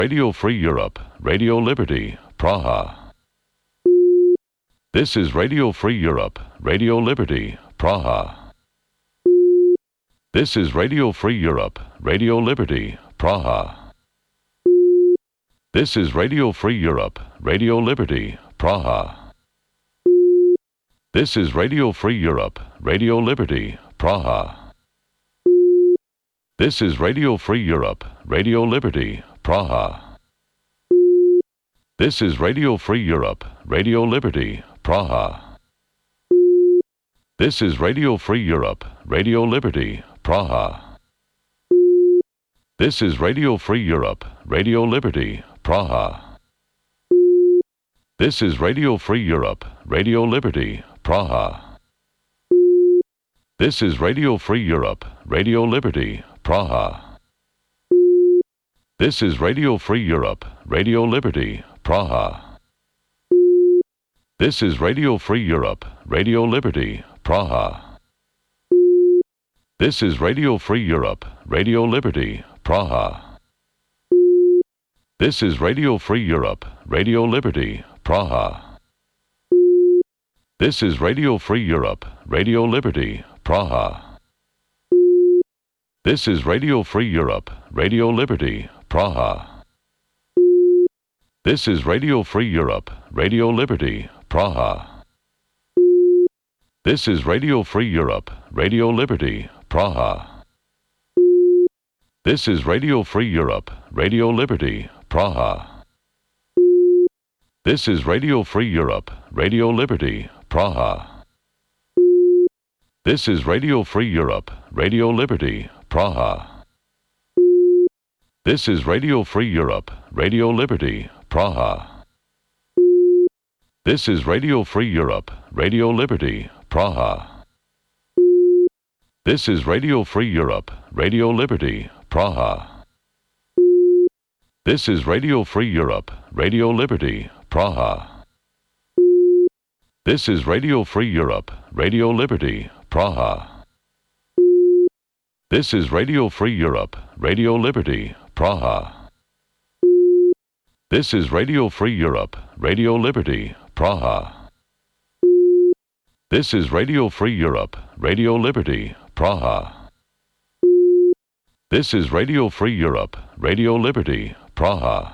Radio Free Europe, Radio Liberty, Praha. This is Radio Free Europe, Radio Liberty, Praha. This is Radio Free Europe, Radio Liberty, Praha. This is Radio Free Europe, Radio Liberty, Praha. This is Radio Free Europe, Radio Liberty, Praha. This is Radio Free Europe, Radio Liberty, Praha. This is Radio Free Europe, Radio Liberty, Praha. This is Radio Free Europe, Radio Liberty, Praha. This is Radio Free Europe, Radio Liberty, Praha. This is Radio Free Europe, Radio Liberty, Praha. This is Radio Free Europe, Radio Liberty, Praha. This is Radio Free Europe, Radio Liberty, Praha. This is Radio Free Europe, Radio Liberty, Praha. This is Radio Free Europe, Radio Liberty, Praha. This is Radio Free Europe, Radio Liberty, Praha. This is Radio Free Europe, Radio Liberty, Praha. This is Radio Free Europe, Radio Liberty, Praha. This is Radio Free Europe, Radio Liberty, Praha. This is Radio Free Europe, Radio Liberty, Praha. This is Radio Free Europe, Radio Liberty, Praha. This is Radio Free Europe, Radio Liberty, Praha. This is Radio Free Europe, Radio Liberty, Praha. This is Radio Free Europe, Radio Liberty, Praha. This is Radio Free Europe, Radio Liberty, Praha. This is Radio Free Europe, Radio Liberty, Praha. This is Radio Free Europe, Radio Liberty, Praha. This is Radio Free Europe, Radio Liberty, Praha. This is Radio Free Europe, Radio Liberty, Praha. This is Radio Free Europe, Radio Liberty, Praha. This is Radio Free Europe, Radio Liberty, Praha. This is Radio Free Europe, Radio Liberty, Praha.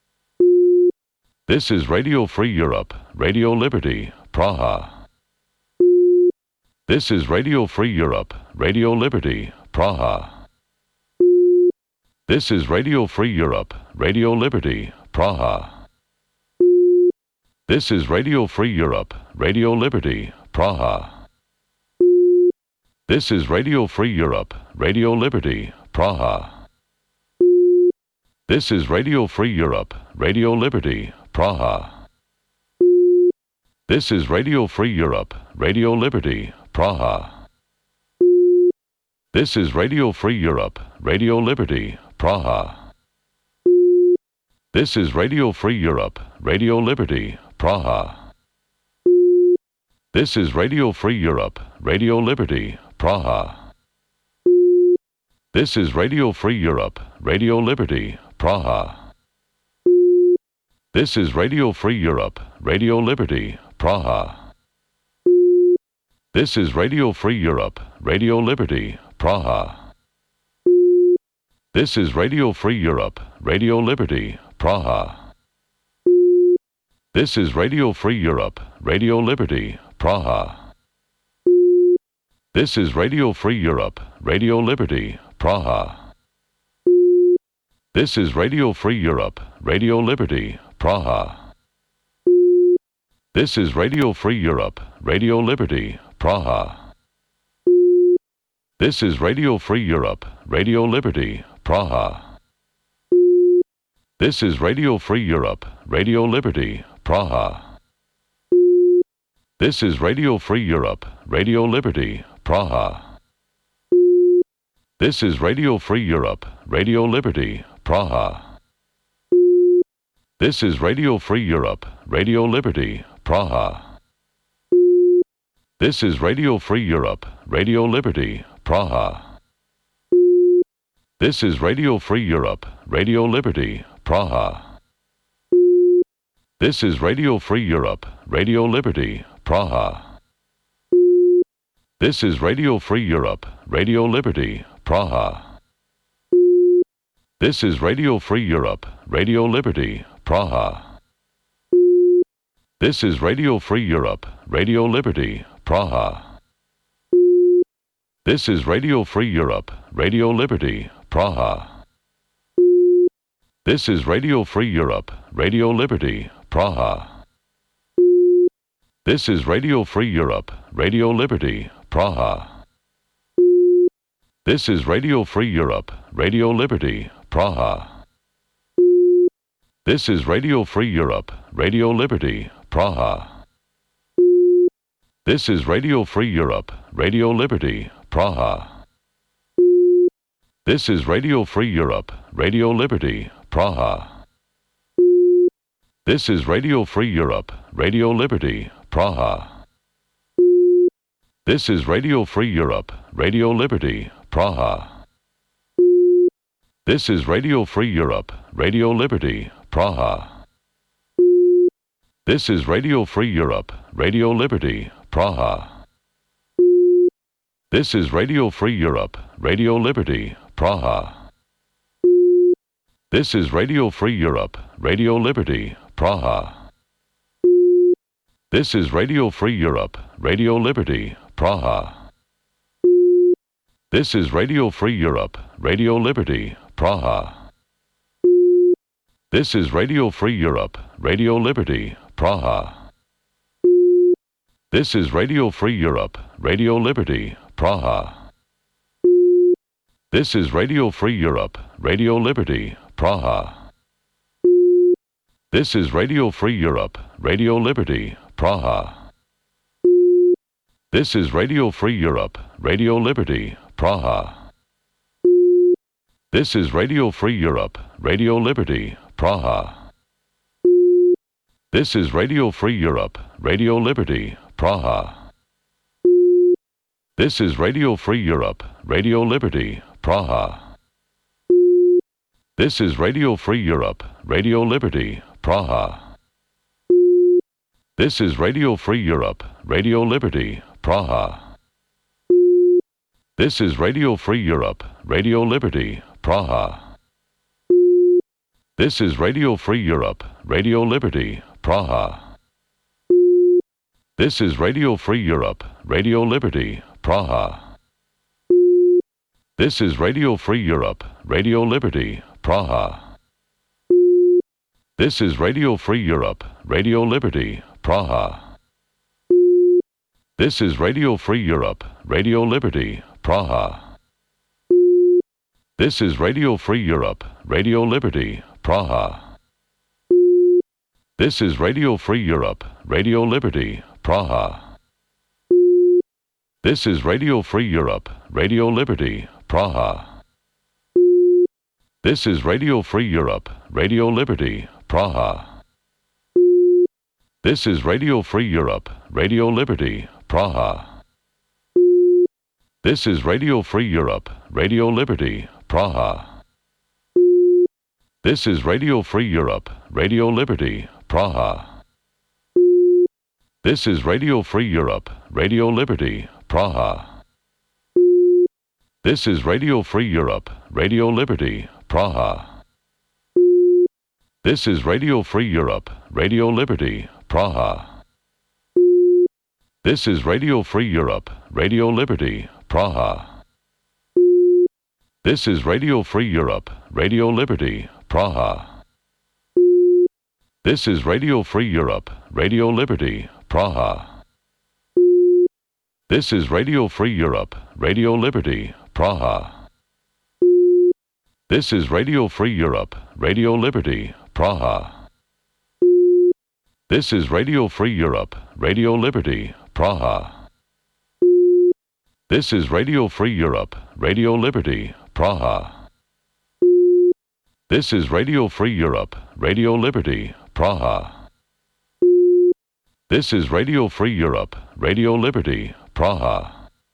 This is Radio Free Europe, Radio Liberty, Praha. This is Radio Free Europe, Radio Liberty, Praha. This is Radio Free Europe, Radio Liberty, Praha. This is Radio Free Europe, Radio Liberty, Praha. This is Radio Free Europe, Radio Liberty, Praha. This is Radio Free Europe, Radio Liberty, Praha. This is Radio Free Europe, Radio Liberty, Praha. This is Radio Free Europe, Radio Liberty, Praha. This is Radio Free Europe, Radio Liberty, Praha. This is Radio Free Europe, Radio Liberty, Praha. This is Radio Free Europe, Radio Liberty, Praha. This is Radio Free Europe, Radio Liberty, Praha. This is Radio Free Europe, Radio Liberty, Praha. This is Radio Free Europe, Radio Liberty, Praha. This is Radio Free Europe, Radio Liberty, Praha. This is Radio Free Europe, Radio Liberty, Praha. This is Radio Free Europe, Radio Liberty, Praha. This is Radio Free Europe, Radio Liberty, Praha. This is Radio Free Europe, Radio Liberty, Praha. This is Radio Free Europe, Radio Liberty, Praha. This is Radio Free Europe, Radio Liberty, Praha. This is Radio Free Europe, Radio Liberty, Praha. This is Radio Free Europe, Radio Liberty, Praha. This is Radio Free Europe, Radio Liberty, Praha. This is Radio Free Europe, Radio Liberty, Praha. This is Radio Free Europe, Radio Liberty, Praha. This is Radio Free Europe, Radio Liberty, Praha. This is Radio Free Europe, Radio Liberty, Praha. This is Radio Free Europe, Radio Liberty, Praha. This is Radio Free Europe, Radio Liberty, Praha. This is Radio Free Europe, Radio Liberty, Praha. This is Radio Free Europe, Radio Liberty, Praha. This is Radio Free Europe, Radio Liberty, Praha. This is Radio Free Europe, Radio Liberty, Praha. This is Radio Free Europe, Radio Liberty, Praha. This is Radio Free Europe, Radio Liberty, Praha. This is Radio Free Europe, Radio Liberty, Praha. This is Radio Free Europe, Radio Liberty, Praha. This is Radio Free Europe, Radio Liberty, Praha. This is Radio Free Europe, Radio Liberty, Praha. This is Radio Free Europe, Radio Liberty, Praha. This is Radio Free Europe, Radio Liberty, Praha. This is Radio Free Europe, Radio Liberty, Praha. This is Radio Free Europe, Radio Liberty, Praha. This is Radio Free Europe, Radio Liberty, Praha. This is Radio Free Europe, Radio Liberty, Praha. This is Radio Free Europe, Radio Liberty, Praha. This is Radio Free Europe, Radio Liberty, Praha. This is Radio Free Europe, Radio Liberty, Praha. This is Radio Free Europe, Radio Liberty, Praha. This is Radio Free Europe, Radio Liberty, Praha. This is Radio Free Europe, Radio Liberty, Praha. This is Radio Free Europe, Radio Liberty, Praha. This is Radio Free Europe, Radio Liberty, Praha. This is Radio Free Europe, Radio Liberty, Praha. This is Radio Free Europe, Radio Liberty, Praha. This is Radio Free Europe, Radio Liberty, Praha. This is Radio Free Europe, Radio Liberty, Praha. This is Radio Free Europe, Radio Liberty, Praha. This is Radio Free Europe, Radio Liberty, Praha. This is Radio Free Europe, Radio Liberty, Praha. This is Radio Free Europe, Radio Liberty, Praha. This is Radio Free Europe, Radio Liberty, Praha. This is Radio Free Europe, Radio Liberty, Praha. This is Radio Free Europe, Radio Liberty, Praha. This is Radio Free Europe, Radio Liberty, Praha. This is Radio Free Europe, Radio Liberty, Praha. This is Radio Free Europe, Radio Liberty, Praha. This is Radio Free Europe, Radio Liberty, Praha. This is Radio Free Europe, Radio Liberty, Praha. This is Radio Free Europe, Radio Liberty, Praha. This is Radio Free Europe, Radio Liberty, Praha. This is Radio Free Europe, Radio Liberty, Praha. This is Radio Free Europe, Radio Liberty, Praha. This is Radio Free Europe, Radio Liberty, Praha. This is Radio Free Europe, Radio Liberty, Praha. This is Radio Free Europe, Radio Liberty, Praha. This is Radio Free Europe, Radio Liberty, Praha. This is Radio Free Europe, Radio Liberty, Praha.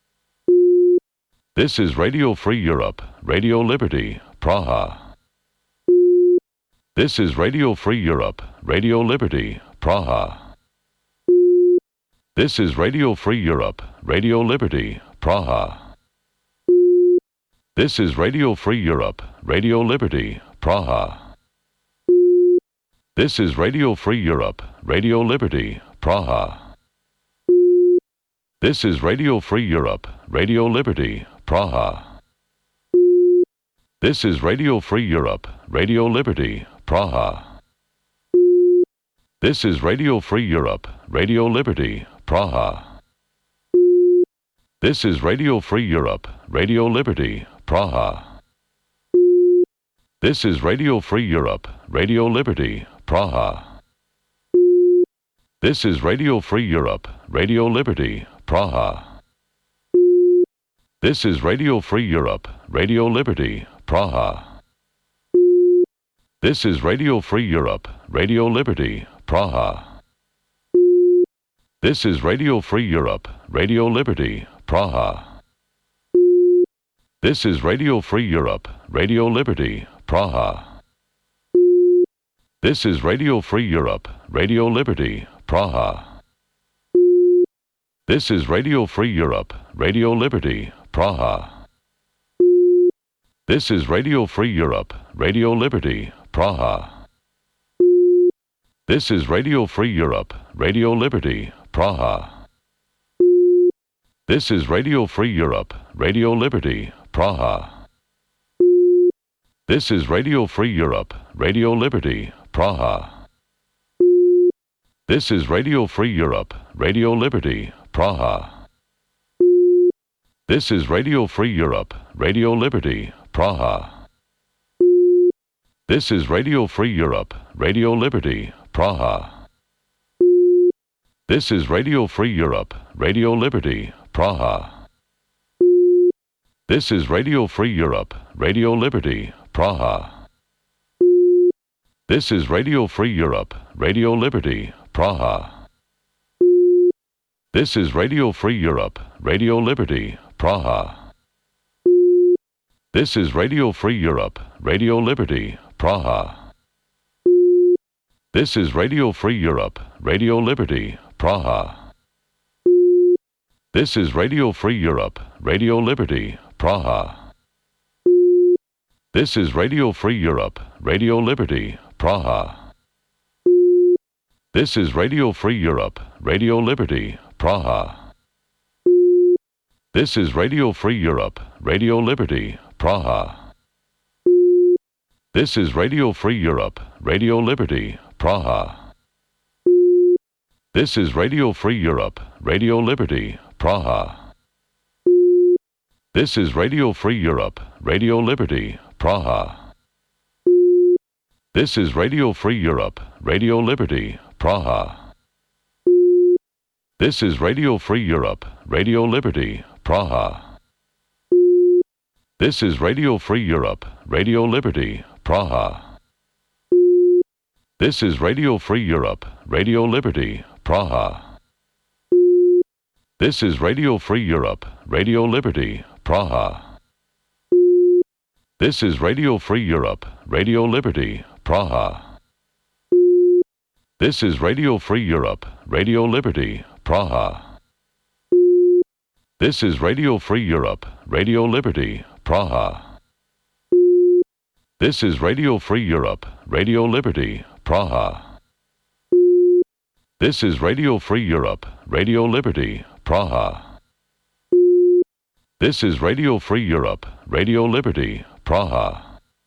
This is Radio Free Europe, Radio Liberty, Praha. This is Radio Free Europe, Radio Liberty, Praha. This is Radio Free Europe, Radio Liberty, Praha. This is Radio Free Europe, Radio Liberty, Praha. This is Radio Free Europe, Radio Liberty, Praha. This is Radio Free Europe, Radio Liberty, Praha. This is Radio Free Europe, Radio Liberty, Praha. This is Radio Free Europe, Radio Liberty, Praha. This is Radio Free Europe, Radio Liberty, Praha. This is Radio Free Europe, Radio Liberty, Praha. This is Radio Free Europe, Radio Liberty, Praha. This is Radio Free Europe, Radio Liberty, Praha. This is Radio Free Europe, Radio Liberty, Praha. This is Radio Free Europe, Radio Liberty, Praha. This is Radio Free Europe, Radio Liberty, Praha. This is Radio Free Europe, Radio Liberty, Praha. This is Radio Free Europe, Radio Liberty, Praha. This is Radio Free Europe, Radio Liberty, Praha. This is Radio Free Europe, Radio Liberty, Praha. This is Radio Free Europe, Radio Liberty, Praha. This is Radio Free Europe, Radio Liberty, Praha. This is Radio Free Europe, Radio Liberty, Praha. This is Radio Free Europe, Radio Liberty, Praha. This is Radio Free Europe, Radio Liberty, Praha. This is Radio Free Europe, Radio Liberty, Praha. This is Radio Free Europe, Radio Liberty, Praha. This is Radio Free Europe, Radio Liberty, Praha. This is Radio Free Europe, Radio Liberty, Praha. This is Radio Free Europe, Radio Liberty, Praha. This is Radio Free Europe, Radio Liberty, Praha. This is Radio Free Europe, Radio Liberty, Praha. This is Radio Free Europe, Radio Liberty, Praha. This is Radio Free Europe, Radio Liberty, Praha. This is Radio Free Europe, Radio Liberty, Praha. This is Radio Free Europe, Radio Liberty, Praha. This is Radio Free Europe, Radio Liberty, Praha. This is Radio Free Europe, Radio Liberty, Praha. This is Radio Free Europe, Radio Liberty, Praha. This is Radio Free Europe, Radio Liberty, Praha. This is Radio Free Europe, Radio Liberty, Praha. This is Radio Free Europe, Radio Liberty, Praha. This is Radio Free Europe, Radio Liberty, Praha. This is Radio Free Europe, Radio Liberty, Praha. This is Radio Free Europe, Radio Liberty, Praha. This is Radio Free Europe, Radio Liberty, Praha. This is Radio Free Europe, Radio Liberty, Praha. This is Radio Free Europe, Radio Liberty, Praha. This is Radio Free Europe, Radio Liberty, Praha.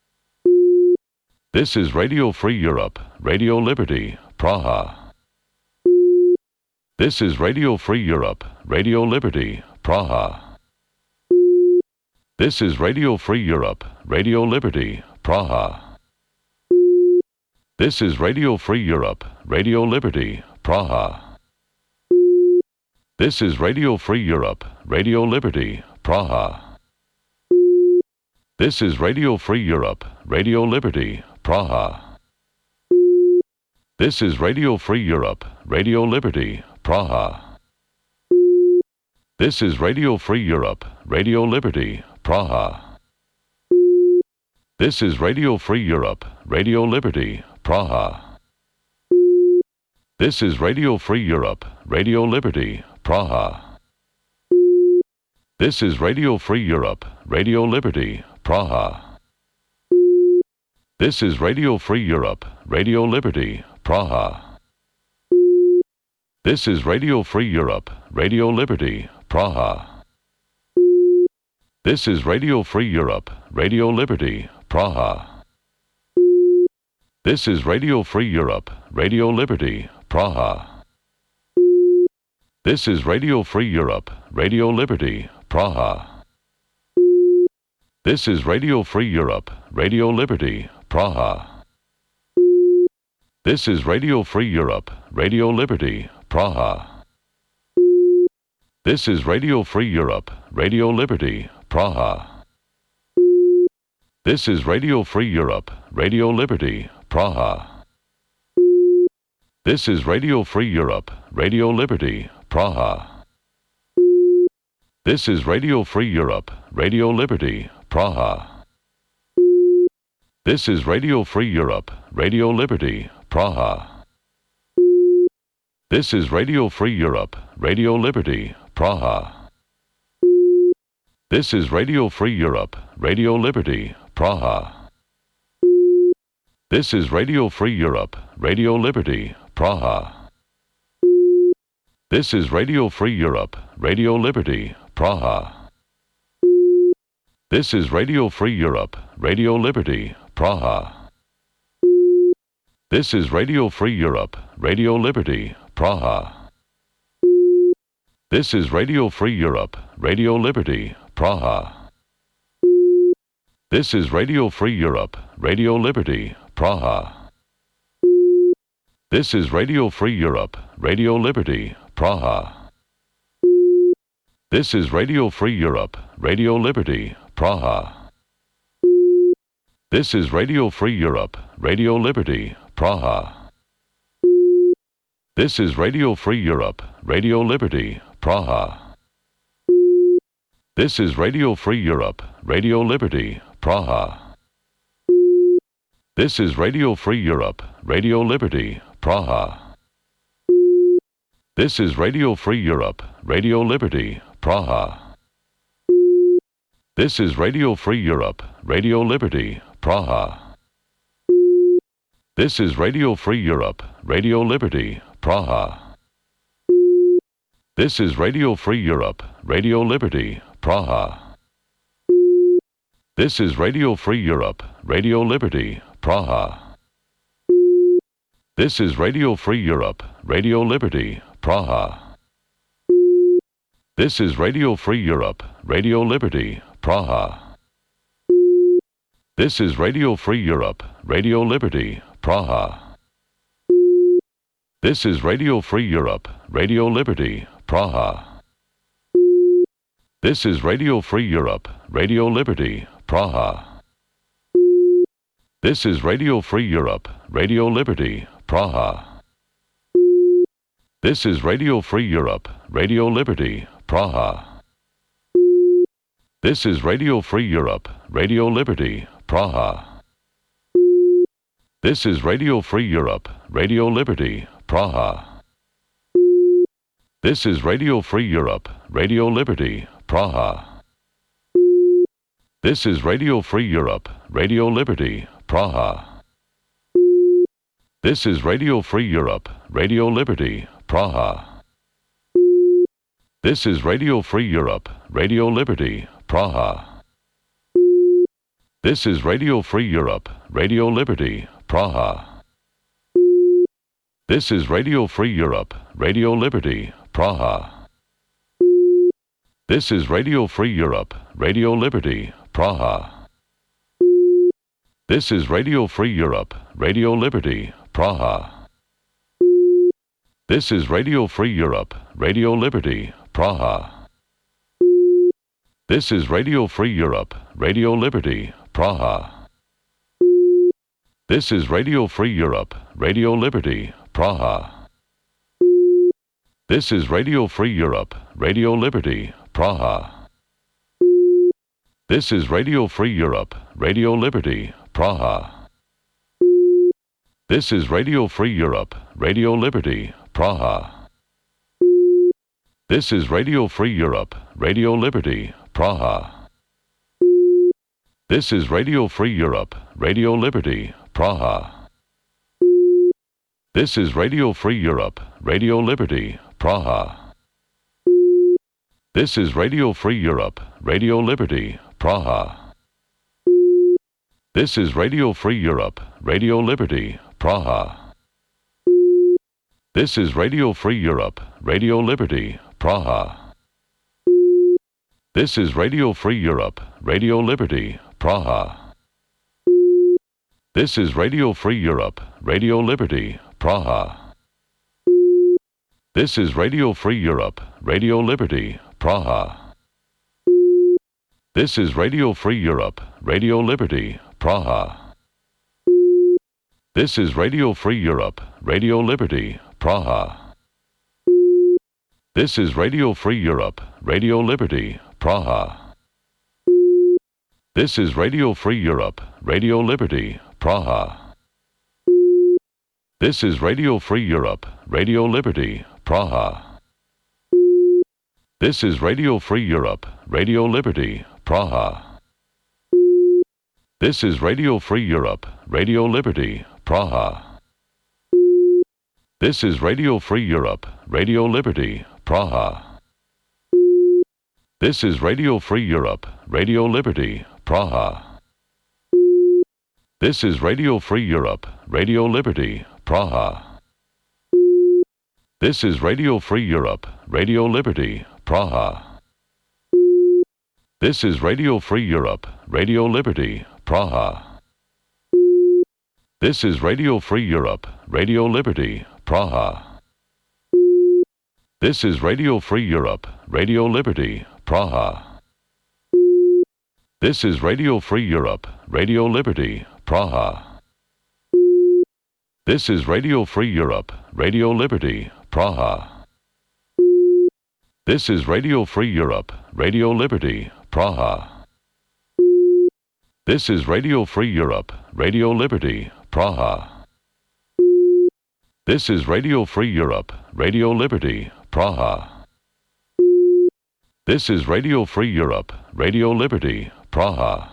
This is Radio Free Europe, Radio Liberty, Praha. This is Radio Free Europe, Radio Liberty, Praha. This is Radio Free Europe, Radio Liberty, Praha. This is Radio Free Europe, Radio Liberty, Praha. This is Radio Free Europe, Radio Liberty, Praha. This is Radio Free Europe, Radio Liberty, Praha. This is Radio Free Europe, Radio Liberty, Praha. This is Radio Free Europe, Radio Liberty, Praha. This is Radio Free Europe, Radio Liberty, Praha. This is Radio Free Europe, Radio Liberty, Praha. This is Radio Free Europe, Radio Liberty, Praha. This is Radio Free Europe, Radio Liberty, Praha. This is Radio Free Europe, Radio Liberty, Praha. This is Radio Free Europe, Radio Liberty, Praha. This is Radio Free Europe, Radio Liberty, Praha. This is Radio Free Europe, Radio Liberty, Praha. This is Radio Free Europe, Radio Liberty, Praha. This is Radio Free Europe, Radio Liberty, Praha. This is Radio Free Europe, Radio Liberty, Praha. This is Radio Free Europe, Radio Liberty, Praha. This is Radio Free Europe, Radio Liberty, Praha. This is Radio Free Europe, Radio Liberty, Praha. This is Radio Free Europe, Radio Liberty, Praha. This is Radio Free Europe, Radio Liberty, Praha. This is Radio Free Europe, Radio Liberty, Praha. This is Radio Free Europe, Radio Liberty, Praha. This is Radio Free Europe, Radio Liberty, Praha. This is Radio Free Europe, Radio Liberty, Praha. This is Radio Free Europe, Radio Liberty, Praha. This is Radio Free Europe, Radio Liberty, Praha. This is Radio Free Europe, Radio Liberty, Praha. This is Radio Free Europe, Radio Liberty, Praha. This is Radio Free Europe, Radio Liberty, Praha. This is Radio Free Europe, Radio Liberty, Praha. This is Radio Free Europe, Radio Liberty, Praha. This is Radio Free Europe, Radio Liberty, Praha. This is Radio Free Europe, Radio Liberty, Praha. This is Radio Free Europe, Radio Liberty, Praha. This is Radio Free Europe, Radio Liberty, Praha. This is Radio Free Europe, Radio Liberty, Praha. This is Radio Free Europe, Radio Liberty, Praha. This is Radio Free Europe, Radio Liberty, Praha. This is Radio Free Europe, Radio Liberty, Praha. This is Radio Free Europe, Radio Liberty, Praha. This is Radio Free Europe, Radio Liberty, Praha. This is Radio Free Europe, Radio Liberty, Praha. This is Radio Free Europe, Radio Liberty, Praha. This is Radio Free Europe, Radio Liberty, Praha. This is Radio Free Europe, Radio Liberty, Praha. This is Radio Free Europe, Radio Liberty, Praha. This is Radio Free Europe, Radio Liberty, Praha. This is Radio Free Europe, Radio Liberty, Praha. This is Radio Free Europe, Radio Liberty, Praha. This is Radio Free Europe, Radio Liberty, Praha. This is Radio Free Europe, Radio Liberty, Praha. This is Radio Free Europe, Radio Liberty, Praha. This is Radio Free Europe, Radio Liberty, Praha. This is Radio Free Europe, Radio Liberty, Praha. This is Radio Free Europe, Radio Liberty, Praha. This is Radio Free Europe, Radio Liberty, Praha. This is Radio Free Europe, Radio Liberty, Praha. This is Radio Free Europe, Radio Liberty, Praha. This is Radio Free Europe, Radio Liberty, Praha. This is Radio Free Europe, Radio Liberty, Praha. This is Radio Free Europe, Radio Liberty, Praha. This is Radio Free Europe, Radio Liberty, Praha. This is Radio Free Europe, Radio Liberty, Praha. This is Radio Free Europe, Radio Liberty, Praha. This is Radio Free Europe, Radio Liberty, Praha. This is Radio Free Europe, Radio Liberty, Praha. This is Radio Free Europe, Radio Liberty, Praha. This is Radio Free Europe, Radio Liberty, Praha. This is Radio Free Europe, Radio Liberty, Praha. This is Radio Free Europe, Radio Liberty, Praha. This is Radio Free Europe, Radio Liberty, Praha. This is Radio Free Europe, Radio Liberty, Praha. This is Radio Free Europe, Radio Liberty, Praha. This is Radio Free Europe, Radio Liberty, Praha. This is Radio Free Europe, Radio Liberty, Praha. This is Radio Free Europe, Radio Liberty, Praha. This is Radio Free Europe, Radio Liberty, Praha. This is Radio Free Europe, Radio Liberty, Praha. This is Radio Free Europe, Radio Liberty, Praha. This is Radio Free Europe, Radio Liberty, Praha. This is Radio Free Europe, Radio Liberty, Praha. This is Radio Free Europe, Radio Liberty, Praha. This is Radio Free Europe, Radio Liberty, Praha. This is Radio Free Europe, Radio Liberty, Praha. This is Radio Free Europe, Radio Liberty, Praha. This is Radio Free Europe, Radio Liberty, Praha. This is Radio Free Europe, Radio Liberty, Praha. This is Radio Free Europe, Radio Liberty, Praha. This is Radio Free Europe, Radio Liberty, Praha. This is Radio Free Europe, Radio Liberty, Praha.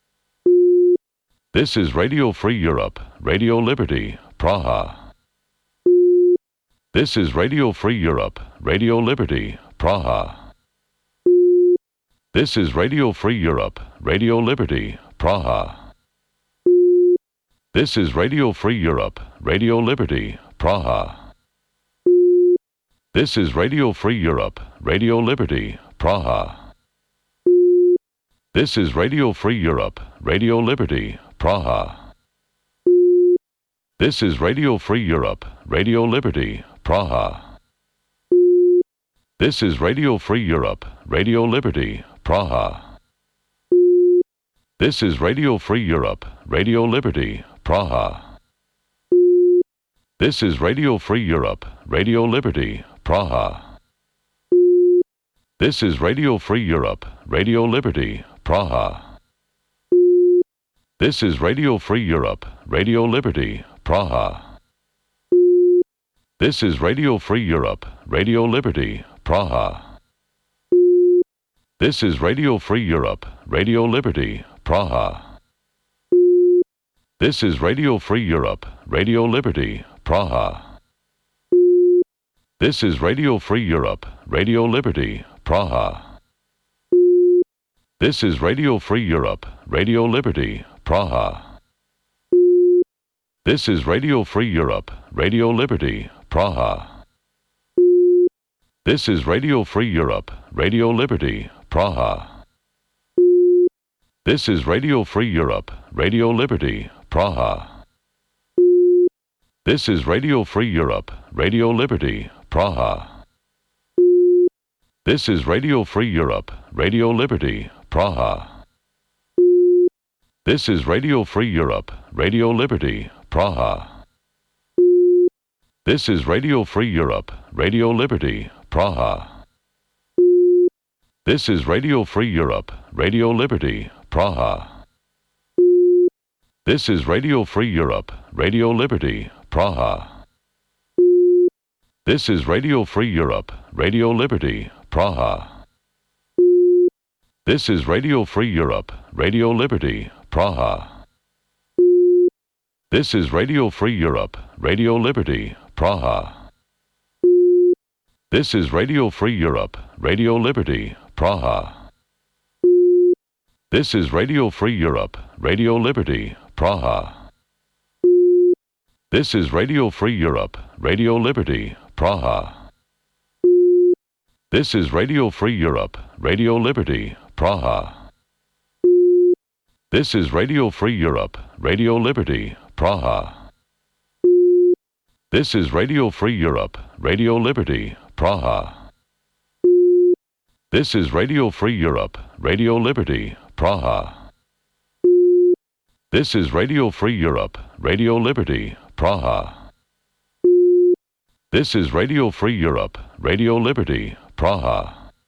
This is Radio Free Europe, Radio Liberty, Praha. This is Radio Free Europe, Radio Liberty, Praha. This is Radio Free Europe, Radio Liberty, Praha. This is Radio Free Europe, Radio Liberty, Praha. This is Radio Free Europe, Radio Liberty, Praha. This is Radio Free Europe, Radio Liberty, Praha. This is Radio Free Europe, Radio Liberty, Praha. This is Radio Free Europe, Radio Liberty, Praha. This is Radio Free Europe, Radio Liberty, Praha. This is Radio Free Europe, Radio Liberty, Praha. This is Radio Free Europe, Radio Liberty, Praha. This is Radio Free Europe, Radio Liberty, Praha. This is Radio Free Europe, Radio Liberty, Praha. This is Radio Free Europe, Radio Liberty, Praha. This is Radio Free Europe, Radio Liberty, Praha. This is Radio Free Europe, Radio Liberty, Praha. This is Radio Free Europe, Radio Liberty, Praha. This is Radio Free Europe, Radio Liberty, Praha. This is Radio Free Europe, Radio Liberty, Praha. This is Radio Free Europe, Radio Liberty, Praha. This is Radio Free Europe, Radio Liberty, Praha. This is Radio Free Europe, Radio Liberty, Praha. This is Radio Free Europe, Radio Liberty, Praha. This is Radio Free Europe, Radio Liberty, Praha. This is Radio Free Europe, Radio Liberty, Praha. This is Radio Free Europe, Radio Liberty, Praha. This is Radio Free Europe, Radio Liberty, Praha. This is Radio Free Europe, Radio Liberty, Praha. This is Radio Free Europe, Radio Liberty, Praha. This is Radio Free Europe, Radio Liberty, Praha. This is Radio Free Europe, Radio Liberty, Praha. This is Radio Free Europe, Radio Liberty, Praha. This is Radio Free Europe, Radio Liberty, Praha. This is Radio Free Europe, Radio Liberty, Praha. This is Radio Free Europe, Radio Liberty, Praha. This is Radio Free Europe, Radio Liberty, Praha. This is Radio Free Europe, Radio Liberty, Praha. This is Radio Free Europe, Radio Liberty, Praha.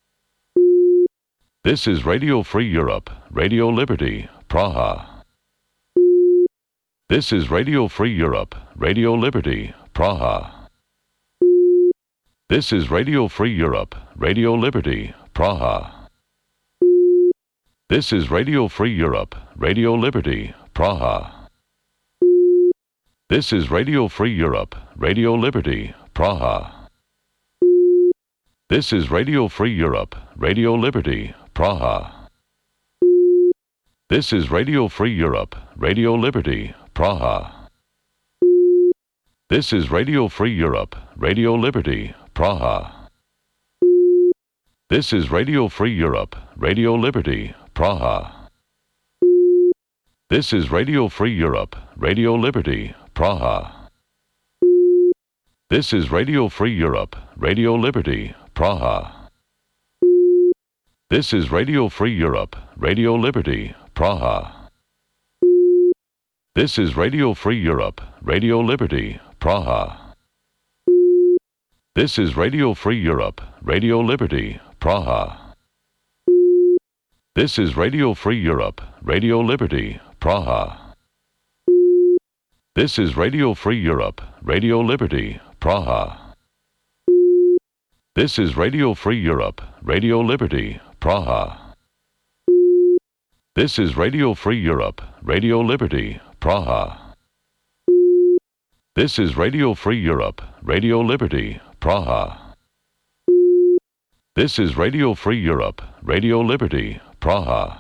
This is Radio Free Europe, Radio Liberty, Praha. This is Radio Free Europe, Radio Liberty, Praha. This is Radio Free Europe, Radio Liberty, Praha. This is Radio Free Europe, Radio Liberty, Praha. This is Radio Free Europe, Radio Liberty, Praha. This is Radio Free Europe, Radio Liberty, Praha. This is Radio Free Europe, Radio Liberty, Praha. This is Radio Free Europe, Radio Liberty, Praha. This is Radio Free Europe, Radio Liberty, Praha. This is Radio Free Europe, Radio Liberty, Praha. This is Radio Free Europe, Radio Liberty, Praha. This is Radio Free Europe, Radio Liberty, Praha. This is Radio Free Europe, Radio Liberty, Praha. This is Radio Free Europe, Radio Liberty, Praha. This is Radio Free Europe, Radio Liberty, Praha. This is Radio Free Europe, Radio Liberty, Praha. This is Radio Free Europe, Radio Liberty, Praha. This is Radio Free Europe, Radio Liberty, Praha. This is Radio Free Europe, Radio Liberty, Praha. This is Radio Free Europe, Radio Liberty, Praha.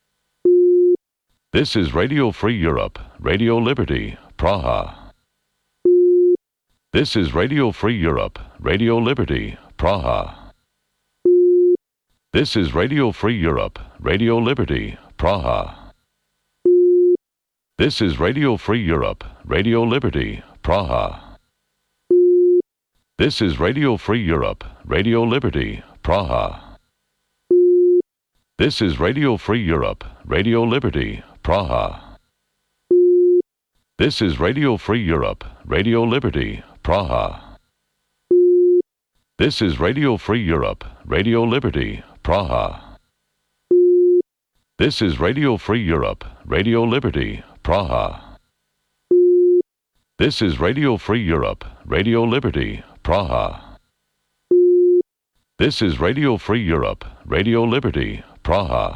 This is Radio Free Europe, Radio Liberty, Praha. This is Radio Free Europe, Radio Liberty, Praha. This is Radio Free Europe, Radio Liberty, Praha. This is Radio Free Europe, Radio Liberty, Praha. This is Radio Free Europe, Radio Liberty, Praha. This is Radio Free Europe, Radio Liberty, Praha. This is Radio Free Europe, Radio Liberty, Praha. This is Radio Free Europe, Radio Liberty, Praha. This is Radio Free Europe, Radio Liberty, Praha. This is Radio Free Europe, Radio Liberty, Praha. This is Radio Free Europe, Radio Liberty, Praha.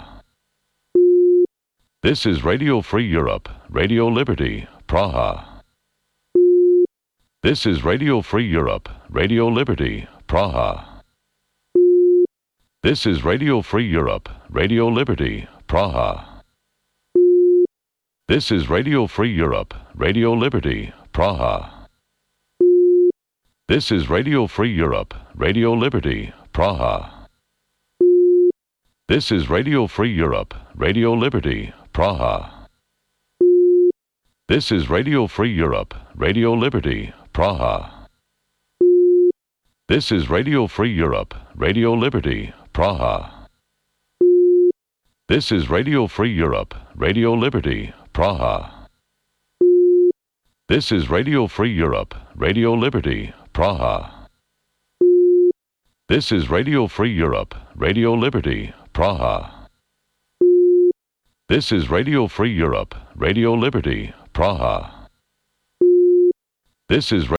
This is Radio Free Europe, Radio Liberty, Praha. This is Radio Free Europe, Radio Liberty, Praha. This is Radio Free Europe, Radio Liberty, Praha. This is Radio Free Europe, Radio Liberty, Praha. This is Radio Free Europe, Radio Liberty, Praha. This is Radio Free Europe, Radio Liberty, Praha. This is Radio Free Europe, Radio Liberty, Praha. This is Radio Free Europe, Radio Liberty, Praha. This is Radio Free Europe, Radio Liberty, Praha. This is Radio Free Europe, Radio Liberty, Praha. This is Radio Free Europe, Radio Liberty, Praha. This is Radio Free Europe, Radio Liberty, Praha. This is